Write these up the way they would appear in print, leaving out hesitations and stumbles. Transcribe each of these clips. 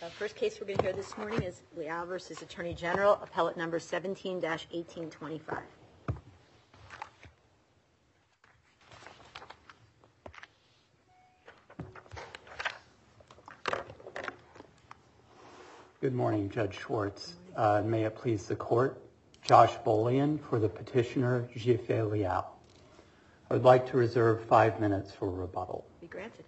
First case we're going to hear this morning is Leal v. Attorney General, appellate number 17-1825. Good morning, Judge Schwartz. May it please the court, Josh Bolian for the petitioner, Zhifei Leal. I would like to reserve 5 minutes for rebuttal. Be granted.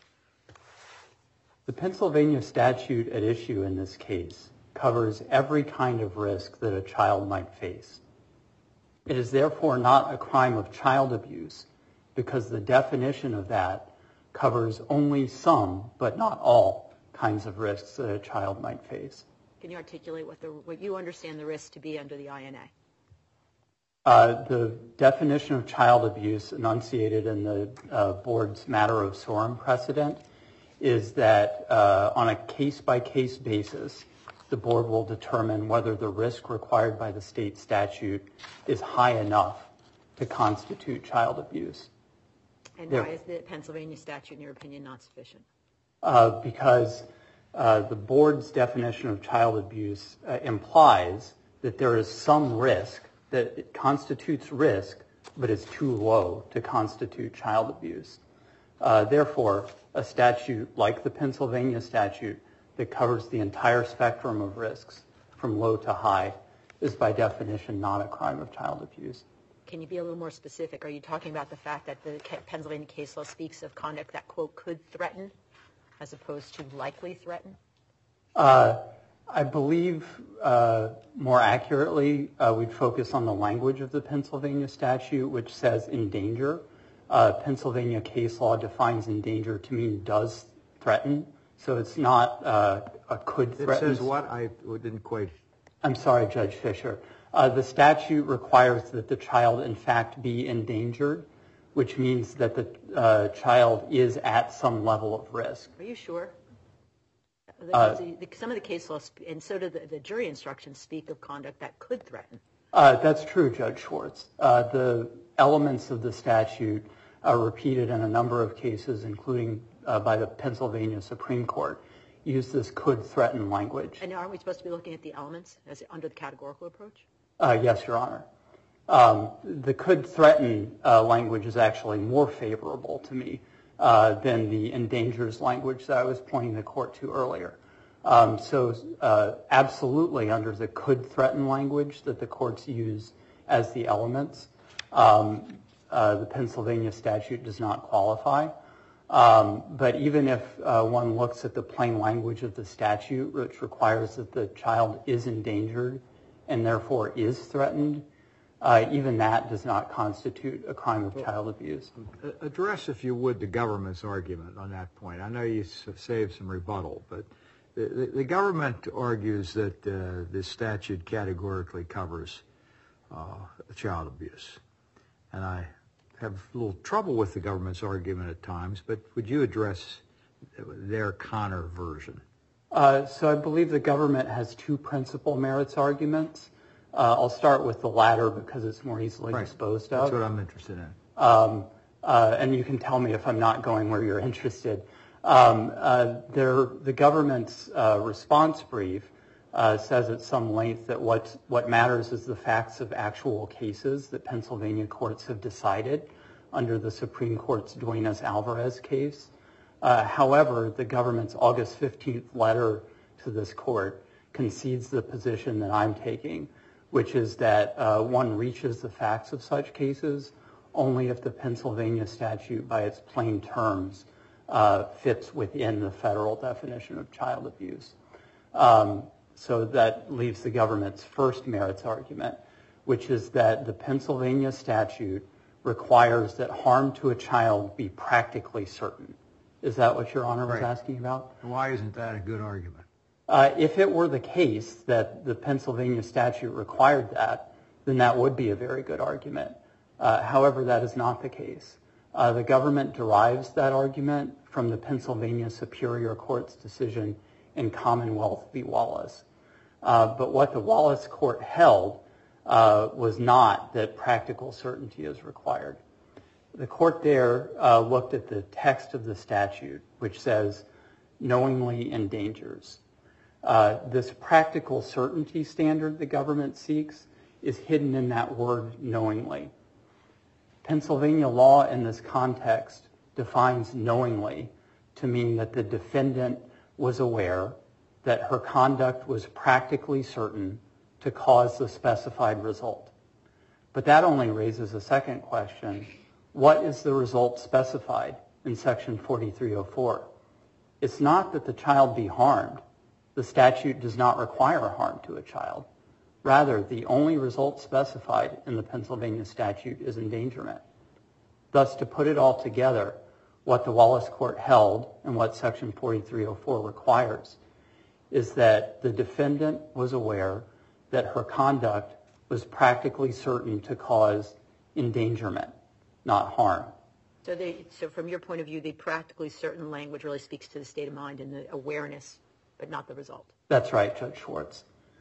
The Pennsylvania statute at issue in this case covers every kind of risk that a child might face. It is therefore not a crime of child abuse because the definition of that covers only some, but not all, kinds of risks that a child might face. Can you articulate what you understand the risk to be under the INA? The definition of child abuse enunciated in the board's matter of sorum precedent is that on a case-by-case basis, the board will determine whether the risk required by the state statute is high enough to constitute child abuse. And why is the Pennsylvania statute, in your opinion, not sufficient? Because the board's definition of child abuse implies that there is some risk, that it constitutes risk, but is too low to constitute child abuse. Therefore, a statute like the Pennsylvania statute that covers the entire spectrum of risks from low to high is by definition not a crime of child abuse. Can you be a little more specific? Are you talking about the fact that the Pennsylvania case law speaks of conduct that, quote, could threaten as opposed to likely threaten? I believe more accurately we'd focus on the language of the Pennsylvania statute, which says endanger. Pennsylvania case law defines endanger to mean does threaten, so it's not a could threaten. It says what? I didn't quite... I'm sorry, Judge Fischer. The statute requires that the child, in fact, be endangered, which means that the child is at some level of risk. Are you sure? Some of the case laws, and so do the jury instructions, speak of conduct that could threaten. That's true, Judge Schwartz. The elements of the statute are repeated in a number of cases, including by the Pennsylvania Supreme Court, use this could threaten language. And aren't we supposed to be looking at the elements as under the categorical approach? Yes, Your Honor. The could threaten language is actually more favorable to me than the endangers language that I was pointing the court to earlier. So absolutely under the could threaten language that the courts use as the elements, the Pennsylvania statute does not qualify. But even if one looks at the plain language of the statute, which requires that the child is endangered and therefore is threatened, even that does not constitute a crime of child abuse. Address, if you would, the government's argument on that point. I know you saved some rebuttal, but the government argues that this statute categorically covers child abuse. And I have a little trouble with the government's argument at times, but would you address their counter version? So I believe the government has two principal merits arguments. I'll start with the latter because it's more easily disposed of. That's what I'm interested in. And you can tell me if I'm not going where you're interested. The government's response brief says at some length that what matters is the facts of actual cases that Pennsylvania courts have decided under the Supreme Court's Duenas-Alvarez case. However, the government's August 15th letter to this court concedes the position that I'm taking, which is that one reaches the facts of such cases only if the Pennsylvania statute, by its plain terms, fits within the federal definition of child abuse. So that leaves the government's first merits argument, which is that the Pennsylvania statute requires that harm to a child be practically certain. Is that what Your Honor was asking about? Why isn't that a good argument? If it were the case that the Pennsylvania statute required that, then that would be a very good argument. However, that is not the case. The government derives that argument from the Pennsylvania Superior Court's decision in Commonwealth v. Wallace. But what the Wallace court held was not that practical certainty is required. The court there looked at the text of the statute, which says knowingly endangers. This practical certainty standard the government seeks is hidden in that word knowingly. Pennsylvania law in this context defines knowingly to mean that the defendant was aware that her conduct was practically certain to cause the specified result. But that only raises a second question. What is the result specified in Section 4304? It's not that the child be harmed. The statute does not require harm to a child. Rather, the only result specified in the Pennsylvania statute is endangerment. Thus, to put it all together, what the Wallace Court held and what Section 4304 requires is that the defendant was aware that her conduct was practically certain to cause endangerment, not harm. So from your point of view, the practically certain language really speaks to the state of mind and the awareness, but not the result. That's right, Judge Schwartz.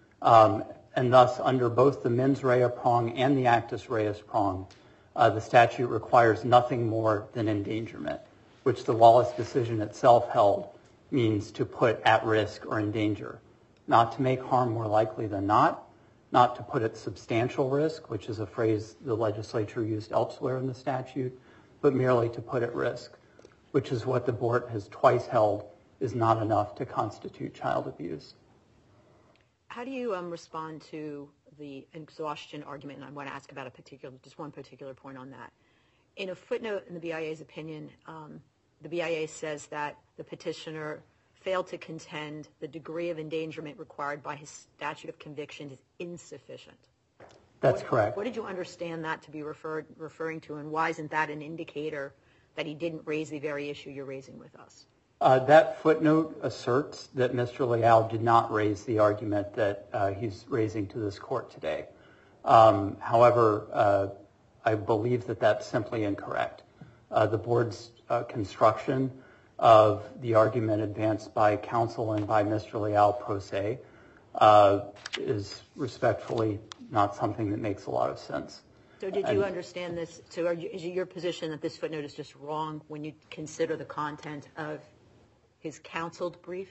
And thus, under both the mens rea prong and the actus reus prong, the statute requires nothing more than endangerment, which the Wallace decision itself held means to put at risk or in danger, not to make harm more likely than not to put at substantial risk, which is a phrase the legislature used elsewhere in the statute, but merely to put at risk, which is what the board has twice held is not enough to constitute child abuse. How do you respond to the exhaustion argument? And I want to ask about just one particular point on that. In a footnote in the BIA's opinion, the BIA says that the petitioner failed to contend the degree of endangerment required by his statute of conviction is insufficient. That's correct. What did you understand that to be referring to, and why isn't that an indicator that he didn't raise the very issue you're raising with us? That footnote asserts that Mr. Leal did not raise the argument that he's raising to this court today. However, I believe that that's simply incorrect. The board's construction of the argument advanced by counsel and by Mr. Leal pro se is respectfully not something that makes a lot of sense. So did you understand this? So is it your position that this footnote is just wrong when you consider the content of his counseled brief?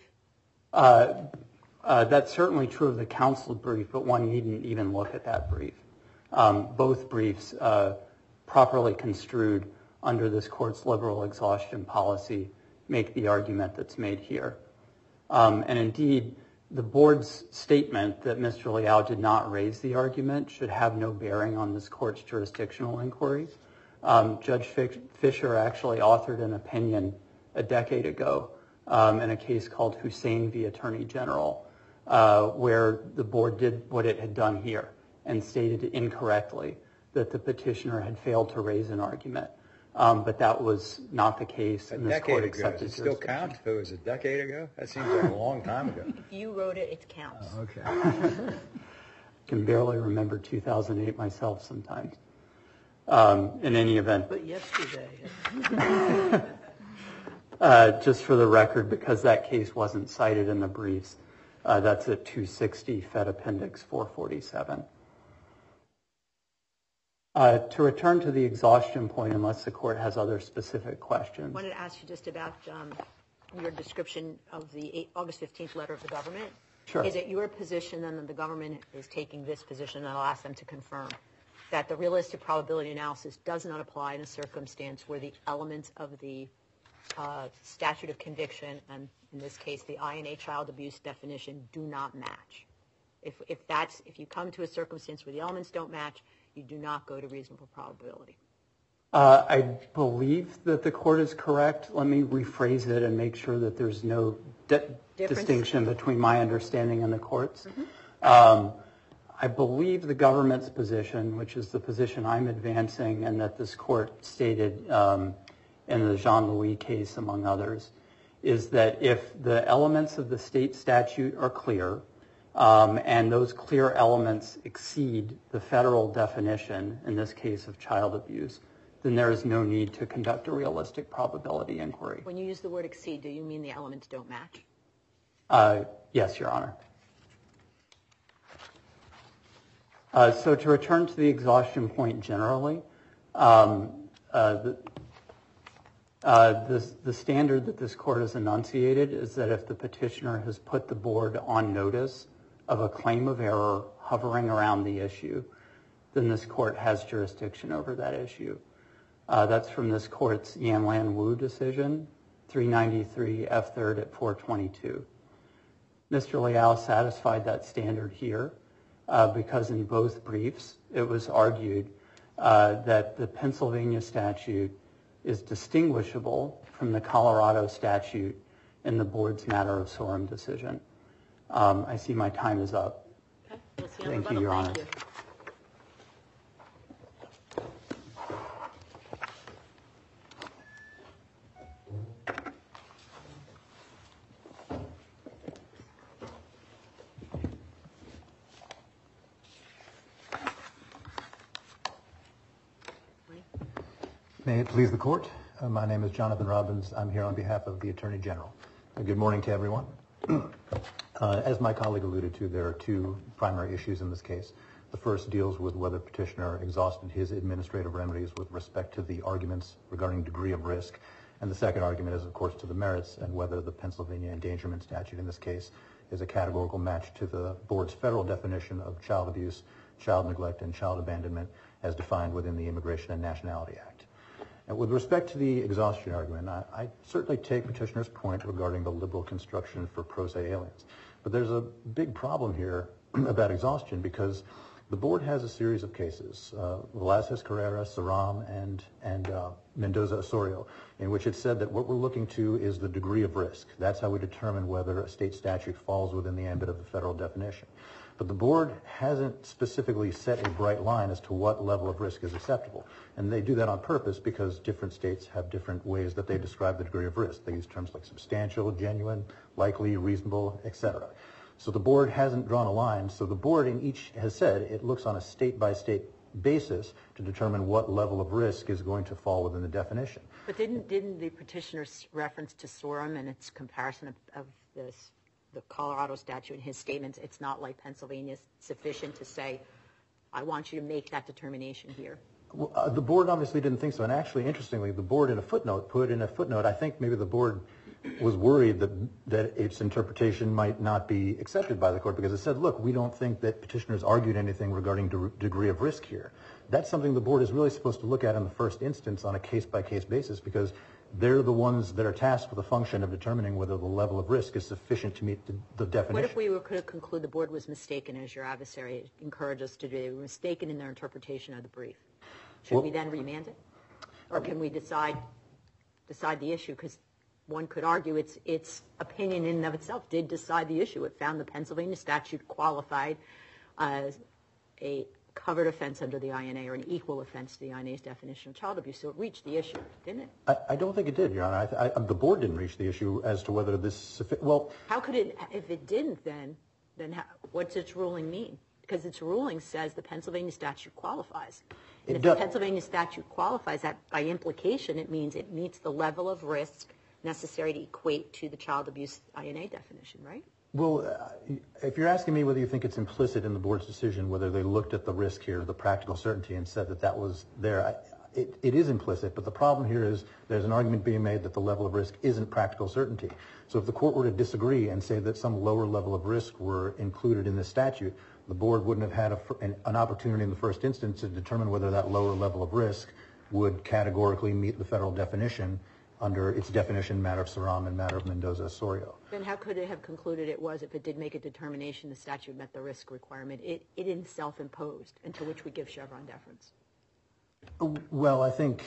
That's certainly true of the counseled brief, but one needn't even look at that brief. Both briefs, properly construed under this court's liberal exhaustion policy, make the argument that's made here. And indeed, the board's statement that Mr. Leal did not raise the argument should have no bearing on this court's jurisdictional inquiry. Judge Fisher actually authored an opinion a decade ago in a case called Hussein v. Attorney General, where the board did what it had done here and stated incorrectly that the petitioner had failed to raise an argument. But that was not the case. A decade ago. Does it still count if it was a decade ago? That seems like a long time ago. If you wrote it, it counts. Oh, okay. I can barely remember 2008 myself sometimes. In any event. But yesterday. Just for the record, because that case wasn't cited in the briefs, that's at 260 Fed Appendix 447. To return to the exhaustion point, unless the court has other specific questions. I wanted to ask you just about your description of the August 15th letter of the government. Sure. Is it your position then that the government is taking this position, and I'll ask them to confirm, that the realistic probability analysis does not apply in a circumstance where the elements of the statute of conviction, and in this case the INA child abuse definition, do not match? If you come to a circumstance where the elements don't match, you do not go to reasonable probability. I believe that the court is correct. Let me rephrase it and make sure that there's no distinction between my understanding and the court's. I believe the government's position, which is the position I'm advancing and that this court stated in the Jean-Louis case, among others, is that if the elements of the state statute are clear, and those clear elements exceed the federal definition, in this case of child abuse, then there is no need to conduct a realistic probability inquiry. When you use the word exceed, do you mean the elements don't match? Yes, Your Honor. So to return to the exhaustion point generally, The standard that this court has enunciated is that if the petitioner has put the board on notice of a claim of error hovering around the issue, then this court has jurisdiction over that issue. That's from this court's Yan Lan Wu decision, 393 F3rd at 422. Mr. Leal satisfied that standard here because in both briefs it was argued that the Pennsylvania statute is distinguishable from the Colorado statute in the board's matter of sorum decision. I see my time is up. Okay. We'll see you Thank on you, the Your button. Honor. Thank you. May it please the court. My name is Jonathan Robbins. I'm here on behalf of the Attorney General. Good morning to everyone. As my colleague alluded to, there are two primary issues in this case. The first deals with whether petitioner exhausted his administrative remedies with respect to the arguments regarding degree of risk. And the second argument is, of course, to the merits and whether the Pennsylvania endangerment statute in this case is a categorical match to the board's federal definition of child abuse, child neglect, and child abandonment as defined within the Immigration and Nationality Act. And with respect to the exhaustion argument, I certainly take petitioner's point regarding the liberal construction for pro se aliens. But there's a big problem here about exhaustion because the board has a series of cases, Velazquez Carrera, Saram, and Mendoza Osorio, in which it said that what we're looking to is the degree of risk. That's how we determine whether a state statute falls within the ambit of the federal definition. But the board hasn't specifically set a bright line as to what level of risk is acceptable. And they do that on purpose because different states have different ways that they describe the degree of risk. They use terms like substantial, genuine, likely, reasonable, etc. So the board hasn't drawn a line. So the board in each has said it looks on a state-by-state basis to determine what level of risk is going to fall within the definition. But didn't the petitioner's reference to Sorum and its comparison of the Colorado statute in his statements, it's not like Pennsylvania, sufficient to say, I want you to make that determination here? Well, the board obviously didn't think so. And actually, interestingly, the board put in a footnote, I think maybe the board was worried that its interpretation might not be accepted by the court because it said, look, we don't think that petitioners argued anything regarding degree of risk here. That's something the board is really supposed to look at in the first instance on a case-by-case basis because they're the ones that are tasked with the function of determining whether the level of risk is sufficient to meet the definition. What if we could conclude the board was mistaken, as your adversary encouraged us to do? They were mistaken in their interpretation of the brief. Should we then remand it? Or can we decide the issue? Because one could argue its opinion in and of itself did decide the issue. It found the Pennsylvania statute qualified as a covered offense under the INA or an equal offense to the INA's definition of child abuse. So it reached the issue, didn't it? I don't think it did, Your Honor. The board didn't reach the issue as to whether this well. How could it, if it didn't then what's its ruling mean? Because its ruling says the Pennsylvania statute qualifies. And if the Pennsylvania statute qualifies, that by implication it means it meets the level of risk necessary to equate to the child abuse INA definition, right? Well, if you're asking me whether you think it's implicit in the board's decision, whether they looked at the risk here, the practical certainty, and said that was there, it is implicit. But the problem here is there's an argument being made that the level of risk isn't practical certainty. So if the court were to disagree and say that some lower level of risk were included in the statute, the board wouldn't have had an opportunity in the first instance to determine whether that lower level of risk would categorically meet the federal definition under its definition, matter of Saram and matter of Mendoza-Osorio. Then how could it have concluded it was if it did make a determination the statute met the risk requirement? It in self-imposed, and to which we give Chevron deference. Well, I think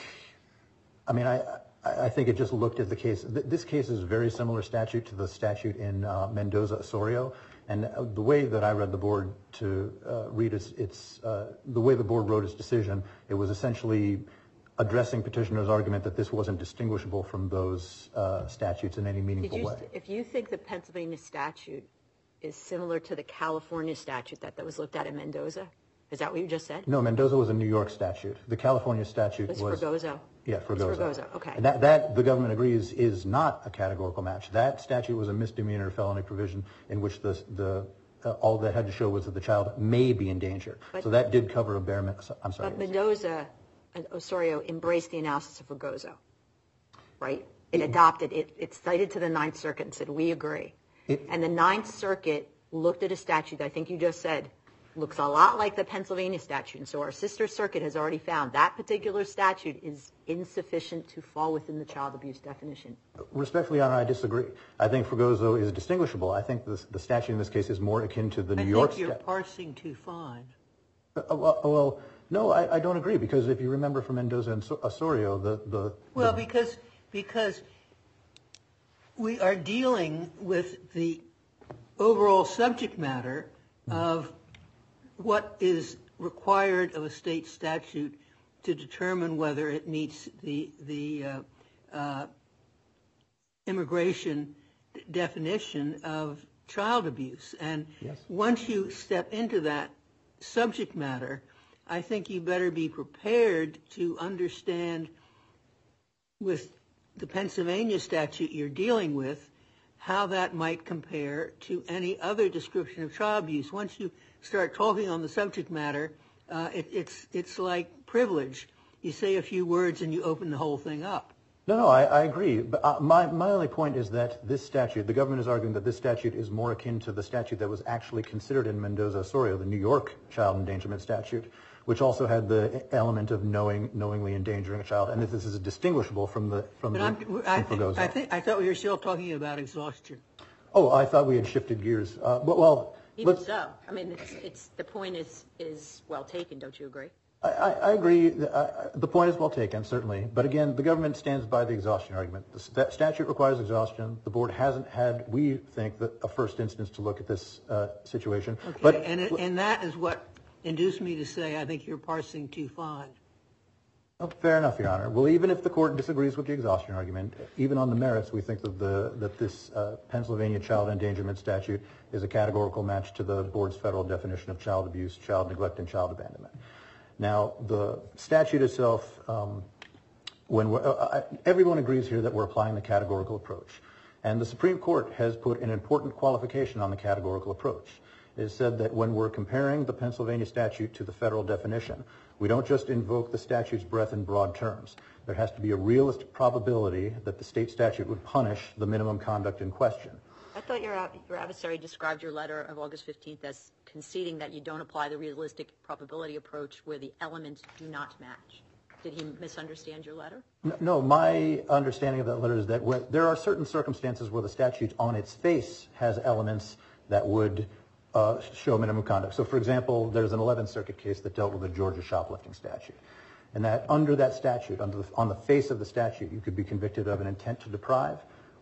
it just looked at the case. This case is a very similar statute to the statute in Mendoza-Osorio. And the way that I read the board to read the way the board wrote its decision, it was essentially addressing petitioner's argument that this wasn't distinguishable from those statutes in any meaningful way. If you think the Pennsylvania statute is similar to the California statute that was looked at in Mendoza, is that what you just said? No, Mendoza was a New York statute. The California statute was Fregoso. Yeah, Fregoso. It's Fregoso, okay. And that the government agrees is not a categorical match. That statute was a misdemeanor felony provision in which all that had to show was that the child may be in danger. So that did cover a bare minimum. I'm sorry. But Mendoza and Osorio embraced the analysis of Fregoso. right? It adopted it. It cited to the Ninth Circuit and said, we agree. And the Ninth Circuit looked at a statute that I think you just said looks a lot like the Pennsylvania statute. And so our sister circuit has already found that particular statute is insufficient to fall within the child abuse definition. Respectfully, Your Honor, I disagree. I think Fregoso is distinguishable. I think the statute in this case is more akin to the New York statute. I think you're parsing too fine. Well, no, I don't agree, because if you remember from Mendoza and Osorio, Well, because we are dealing with the overall subject matter of what is required of a state statute to determine whether it meets the immigration definition of child abuse. And once you step into that subject matter, I think you better be prepared to understand with the Pennsylvania statute you're dealing with how that might compare to any other description of child abuse. Once you start talking on the subject matter, it's like privilege. You say a few words and you open the whole thing up. No, I agree. But my only point is that this statute, the government is arguing that this statute is more akin to the statute that was actually considered in Mendoza-Osorio, the New York child endangerment statute, which also had the element of knowingly endangering a child, and this is distinguishable from Fregoso. I thought we were still talking about exhaustion. Oh, I thought we had shifted gears. Even so, I mean, the point is well taken. Don't you agree? I agree. The point is well taken, certainly. But again, the government stands by the exhaustion argument. The statute requires exhaustion. The board hasn't had, we think, a first instance to look at this situation. Okay, but and that is what induced me to say I think you're parsing too fine. Oh, fair enough, Your Honor. Well, even if the court disagrees with the exhaustion argument, even on the merits, we think that this Pennsylvania child endangerment statute is a categorical match to the board's federal definition of child abuse, child neglect, and child abandonment. Now, the statute itself, everyone agrees here that we're applying the categorical approach. And the Supreme Court has put an important qualification on the categorical approach. It has said that when we're comparing the Pennsylvania statute to the federal definition, we don't just invoke the statute's breadth in broad terms. There has to be a realistic probability that the state statute would punish the minimum conduct in question. I thought your adversary described your letter of August 15th as conceding that you don't apply the realistic probability approach where the elements do not match. Did he misunderstand your letter? No, my understanding of that letter is that there are certain circumstances where the statute on its face has elements that would show minimum conduct. So, for example, there's an 11th Circuit case that dealt with the Georgia shoplifting statute. And that under that statute, on the face of the statute, you could be convicted of an intent to deprive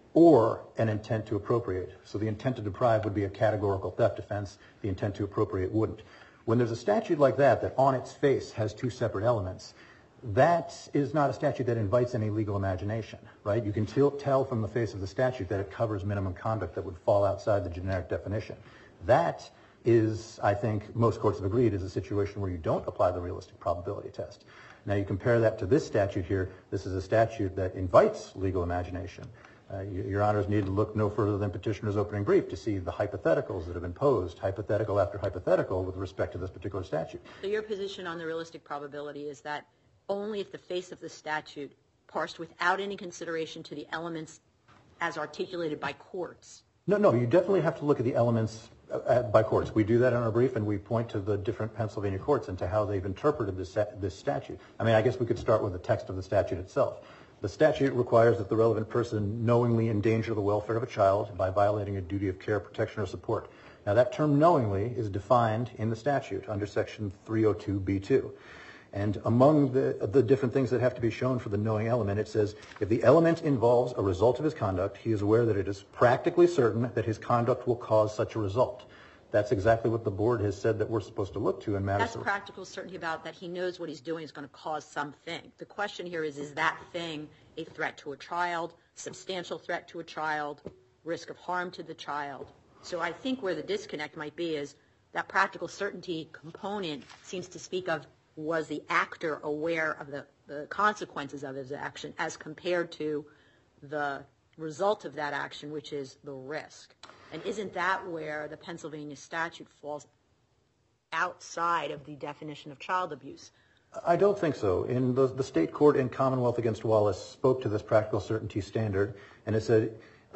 or an intent to appropriate. So the intent to deprive would be a categorical theft offense. The intent to appropriate wouldn't. When there's a statute like that on its face has two separate elements, that is not a statute that invites any legal imagination, right? You can tell from the face of the statute that it covers minimum conduct that would fall outside the generic definition. That is, I think, most courts have agreed, is a situation where you don't apply the realistic probability test. Now, you compare that to this statute here. This is a statute that invites legal imagination. Your Honors need to look no further than Petitioner's opening brief to see the hypotheticals that have been posed, hypothetical after hypothetical, with respect to this particular statute. So your position on the realistic probability is that only if the face of the statute parsed without any consideration to the elements as articulated by courts. No, you definitely have to look at the elements by courts. We do that in our brief, and we point to the different Pennsylvania courts and to how they've interpreted this statute. I mean, I guess we could start with the text of the statute itself. The statute requires that the relevant person knowingly endanger the welfare of a child by violating a duty of care, protection, or support. Now, that term knowingly is defined in the statute under Section 302B2. And among the different things that have to be shown for the knowing element, it says, if the element involves a result of his conduct, he is aware that it is practically certain that his conduct will cause such a result. That's exactly what the board has said that we're supposed to look to in matters of... That's practical certainty about that he knows what he's doing is going to cause something. The question here is that thing a threat to a child, substantial threat to a child, risk of harm to the child? So I think where the disconnect might be is that practical certainty component seems to speak of, was the actor aware of the consequences of his action as compared to the result of that action, which is the risk. And isn't that where the Pennsylvania statute falls outside of the definition of child abuse? I don't think so. In the state court in Commonwealth against Wallace spoke to this practical certainty standard, and it said,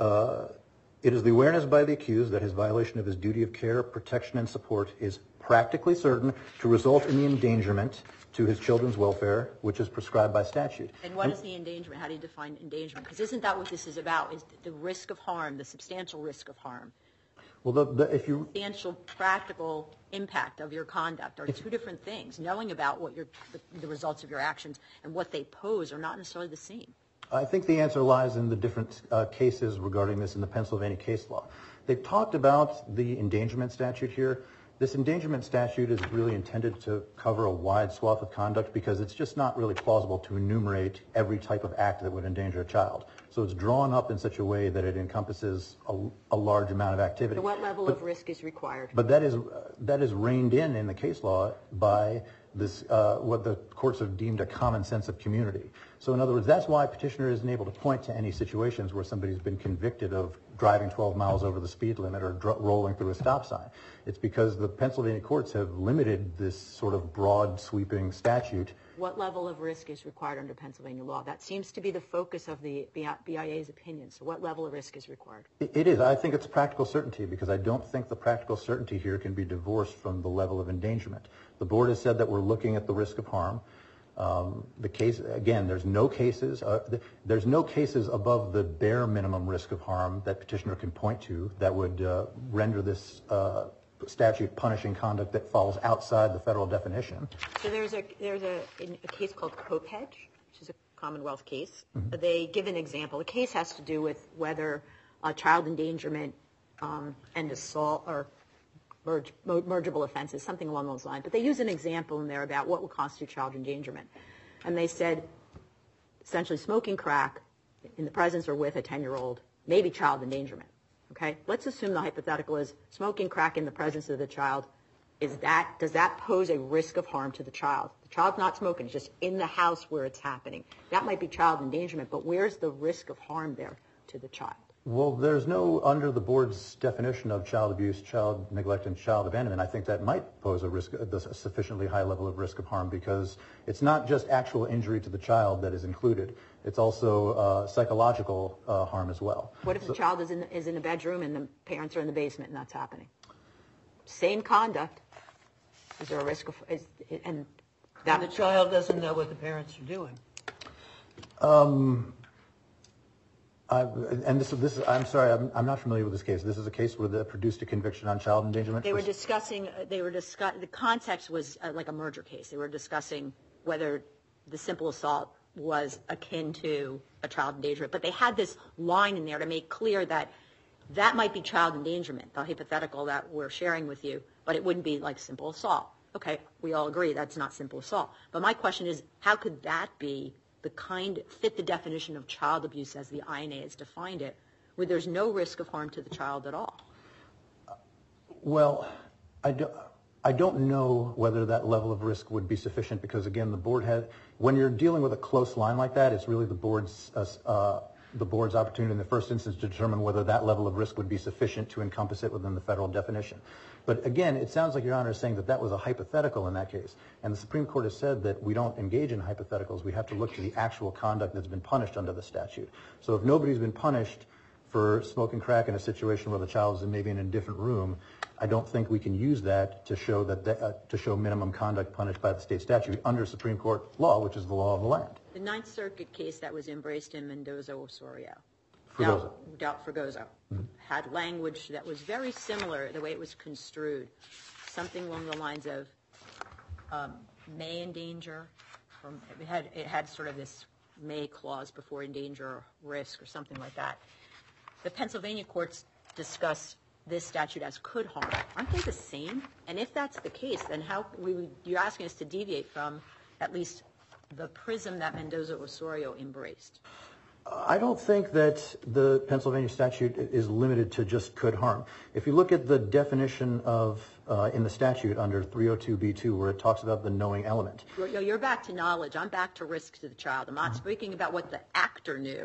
it is the awareness by the accused that his violation of his duty of care, protection, and support is practically certain to result in the endangerment to his children's welfare, which is prescribed by statute. And what is the endangerment? How do you define endangerment? Because isn't that what this is about, is the risk of harm, the substantial risk of harm? Well, Substantial practical impact of your conduct are two different things. Knowing about what the results of your actions and what they pose are not necessarily the same. I think the answer lies in the different cases regarding this in the Pennsylvania case law. They've talked about the endangerment statute here. This endangerment statute is really intended to cover a wide swath of conduct because it's just not really plausible to enumerate every type of act that would endanger a child. So it's drawn up in such a way that it encompasses a large amount of activity. So what level of risk is required? But that is reined in the case law by this what the courts have deemed a common sense of community. So in other words, that's why petitioner isn't able to point to any situations where somebody's been convicted of driving 12 miles over the speed limit or rolling through a stop sign. It's because the Pennsylvania courts have limited this sort of broad sweeping statute. What level of risk is required under Pennsylvania law? That seems to be the focus of the BIA's opinion. So what level of risk is required? It is. I think it's practical certainty because I don't think the practical certainty here can be divorced from the level of endangerment. The board has said that we're looking at the risk of harm. The case, again, there's no cases above the bare minimum risk of harm that petitioner can point to that would render this statute punishing conduct that falls outside the federal definition. So there's a case called Kopech, which is a Commonwealth case. Mm-hmm. They give an example. The case has to do with whether child endangerment and assault are mergeable offenses, something along those lines. But they use an example in there about what would constitute child endangerment. And they said, essentially, smoking crack in the presence or with a 10-year-old may be child endangerment. Okay? Let's assume the hypothetical is smoking crack in the presence of the child. Does that pose a risk of harm to the child? The child's not smoking. It's just in the house where it's happening. That might be child endangerment, but where's the risk of harm there to the child? Well, there's no, under the board's definition of child abuse, child neglect, and child abandonment, I think that might pose a sufficiently high level of risk of harm because it's not just actual injury to the child that is included. It's also psychological harm as well. What if the child is in a bedroom and the parents are in the basement and that's happening? Same conduct. Is there a risk of... And the child doesn't know what the parents are doing. I'm sorry, I'm not familiar with this case. This is a case where they produced a conviction on child endangerment? The context was like a murder case. They were discussing whether the simple assault was akin to a child endangerment. But they had this line in there to make clear that that might be child endangerment, the hypothetical that we're sharing with you, but it wouldn't be like simple assault. Okay, we all agree that's not simple assault. But my question is, how could that be fit the definition of child abuse as the INA has defined it, where there's no risk of harm to the child at all? Well, I don't know whether that level of risk would be sufficient because, again, the board when you're dealing with a close line like that, it's really the board's opportunity in the first instance to determine whether that level of risk would be sufficient to encompass it within the federal definition. But again, it sounds like Your Honor is saying that that was a hypothetical in that case. And the Supreme Court has said that we don't engage in hypotheticals. We have to look to the actual conduct that's been punished under the statute. So if nobody's been punished for smoking crack in a situation where the child is maybe in a different room, I don't think we can use that to show minimum conduct punished by the state statute under Supreme Court law, which is the law of the land. The Ninth Circuit case that was embraced in Mendoza-Osorio, Fregoso, had language that was very similar, the way it was construed, something along the lines of may endanger. It had sort of this may clause before endanger or risk or something like that. The Pennsylvania courts discuss this statute as could harm. Aren't they the same? And if that's the case, then you're asking us to deviate from at least the prism that Mendoza-Osorio embraced. I don't think that the Pennsylvania statute is limited to just could harm. If you look at the definition of in the statute under 302B2 where it talks about the knowing element. You're back to knowledge. I'm back to risk to the child. I'm not speaking about what the actor knew.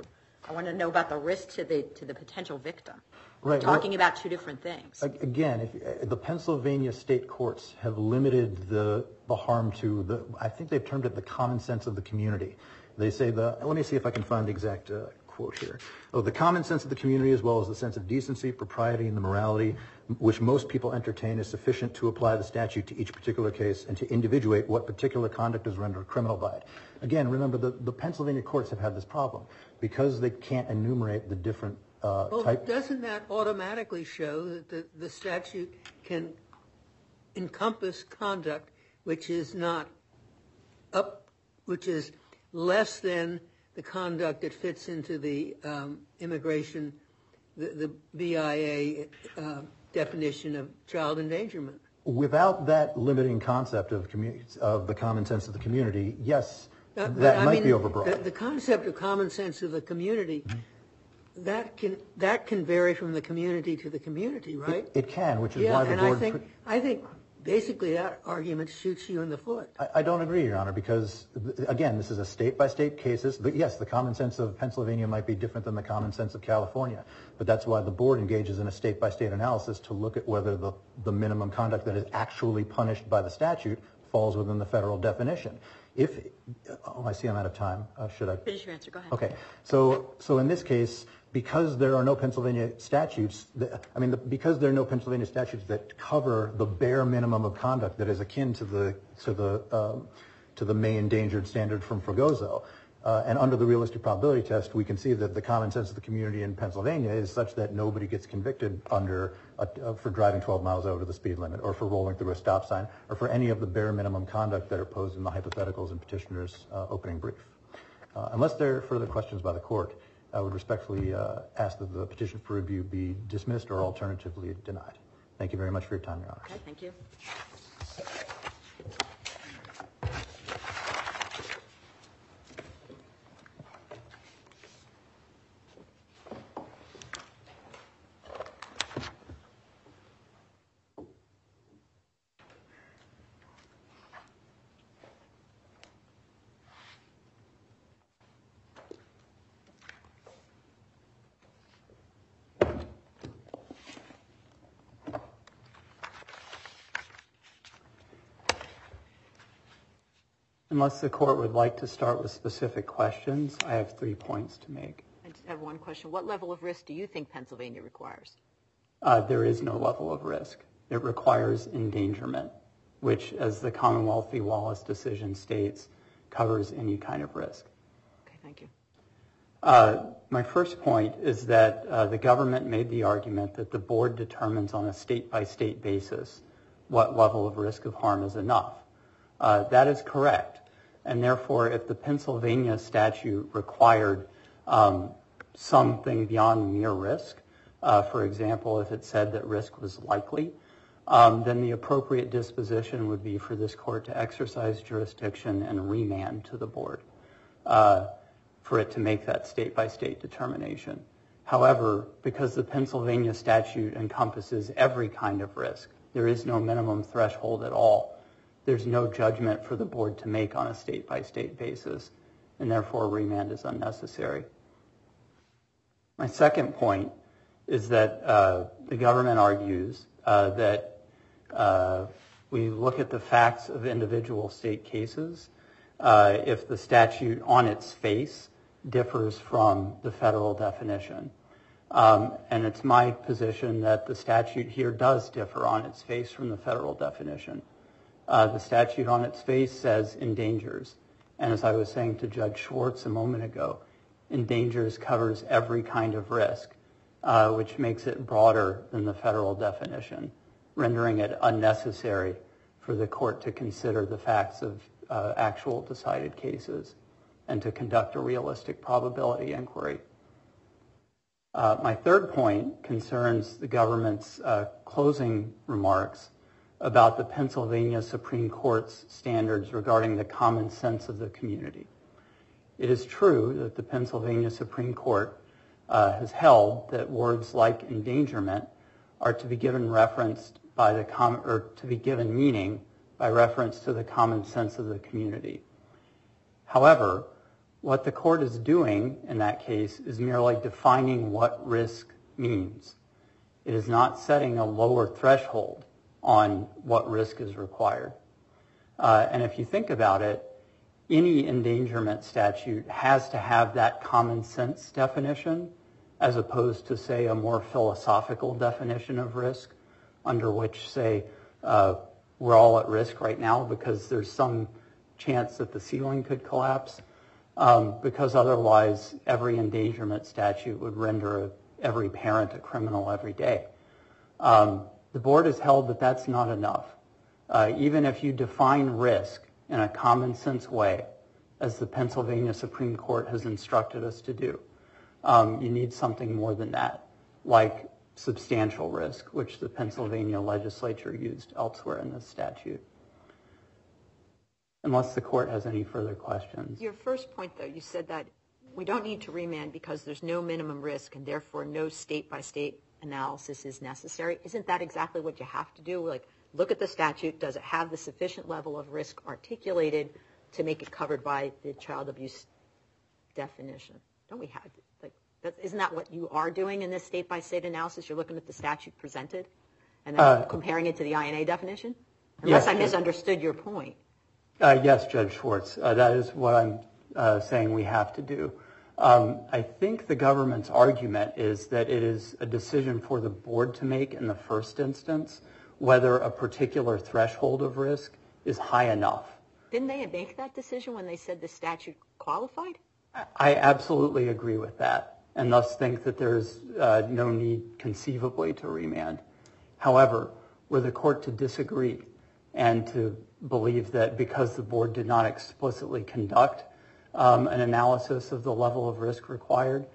I want to know about the risk to the potential victim. Right. We're talking about two different things. Again, the Pennsylvania state courts have limited the harm to I think they've termed it the common sense of the community. They say let me see if I can find the exact quote here. The common sense of the community, as well as the sense of decency, propriety, and the morality which most people entertain, is sufficient to apply the statute to each particular case and to individuate what particular conduct is rendered criminal by it. Again, remember, the Pennsylvania courts have had this problem because they can't enumerate the different type. Doesn't that automatically show that the statute can encompass conduct which is less than the conduct that fits into the immigration, the BIA definition of child endangerment? Without that limiting concept of the common sense of the community, yes, that might be overbroad. The concept of common sense of the community, that can vary from the community to the community, right? It can, which is why the board... I think basically that argument shoots you in the foot. I don't agree, Your Honor, because, again, this is a state-by-state cases. But yes, the common sense of Pennsylvania might be different than the common sense of California. But that's why the board engages in a state-by-state analysis to look at whether the minimum conduct that is actually punished by the statute falls within the federal definition. I see I'm out of time. Should I? Finish your answer. Go ahead. Okay. So in this case, because there are no Pennsylvania statutes, because there are no Pennsylvania statutes that cover the bare minimum of conduct that is akin to the May endangered standard from Fregoso, and under the realistic probability test, we can see that the common sense of the community in Pennsylvania is such that nobody gets convicted for driving 12 miles over the speed limit, or for rolling through a stop sign, or for any of the bare minimum conduct that are posed in the hypotheticals in petitioner's opening brief. Unless there are further questions by the court, I would respectfully ask that the petition for review be dismissed or alternatively denied. Thank you very much for your time, Your Honor. Okay, thank you. Unless the court would like to start with specific questions, I have 3 points to make. I just have one question. What level of risk do you think Pennsylvania requires? There is no level of risk. It requires endangerment, which, as the Commonwealth v. Wallace decision states, covers any kind of risk. Okay, thank you. My first point is that the government made the argument that the board determines on a state-by-state basis what level of risk of harm is enough. That is correct. And therefore, if the Pennsylvania statute required something beyond mere risk, for example, if it said that risk was likely, then the appropriate disposition would be for this court to exercise jurisdiction and remand to the board for it to make that state-by-state determination. However, because the Pennsylvania statute encompasses every kind of risk, there is no minimum threshold at all. There's no judgment for the board to make on a state-by-state basis, and therefore remand is unnecessary. My second point is that the government argues that we look at the facts of individual state cases if the statute on its face differs from the federal definition. And it's my position that the statute here does differ on its face from the federal definition. The statute on its face says endangers. And as I was saying to Judge Schwartz a moment ago, endangers covers every kind of risk, which makes it broader than the federal definition, rendering it unnecessary for the court to consider the facts of actual decided cases and to conduct a realistic probability inquiry. My third point concerns the government's closing remarks about the Pennsylvania Supreme Court's standards regarding the common sense of the community. It is true that the Pennsylvania Supreme Court has held that words like endangerment are to be given meaning by reference to the common sense of the community. However, What the court is doing in that case is merely defining what risk means. It is not setting a lower threshold on what risk is required. And if you think about it, any endangerment statute has to have that common sense definition as opposed to, say, a more philosophical definition of risk under which, say, we're all at risk right now because there's some chance that the ceiling could collapse, because otherwise every endangerment statute would render every parent a criminal every day. The board has held that that's not enough. Even if you define risk in a common sense way, as the Pennsylvania Supreme Court has instructed us to do, you need something more than that, like substantial risk, which the Pennsylvania legislature used elsewhere in this statute. Unless the court has any further questions. Your first point, though, you said that we don't need to remand because there's no minimum risk and therefore no state-by-state analysis is necessary. Isn't that exactly what you have to do? Like, look at the statute. Does it have the sufficient level of risk articulated to make it covered by the child abuse definition? Don't we have, isn't that what you are doing in this state-by-state analysis? You're looking at the statute presented and then comparing it to the INA definition? Unless I misunderstood your point. Yes, Judge Schwartz. That is what I'm saying we have to do. I think the government's argument is that it is a decision for the board to make in the first instance whether a particular threshold of risk is high enough. Didn't they make that decision when they said the statute qualified? I absolutely agree with that, and thus think that there is no need conceivably to remand. However, were the court to disagree and to believe that because the board did not explicitly conduct an analysis of the level of risk required,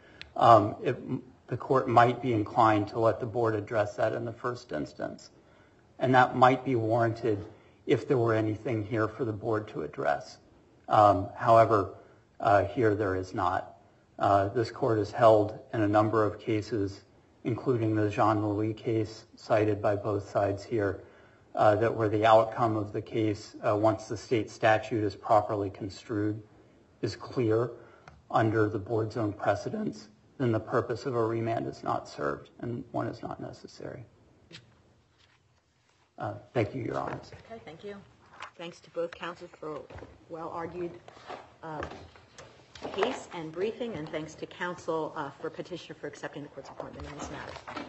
the court might be inclined to let the board address that in the first instance. And that might be warranted if there were anything here for the board to address. However, here there is not. This court has held in a number of cases, including the Jean-Louis case cited by both sides here, that where the outcome of the case, once the state statute is properly construed, is clear under the board's own precedents, then the purpose of a remand is not served and one is not necessary. Thank you, Your Honors. Okay, thank you. Thanks to both counsels for a well-argued case and briefing, and thanks to counsel for petitioner for accepting the court's appointment in this matter.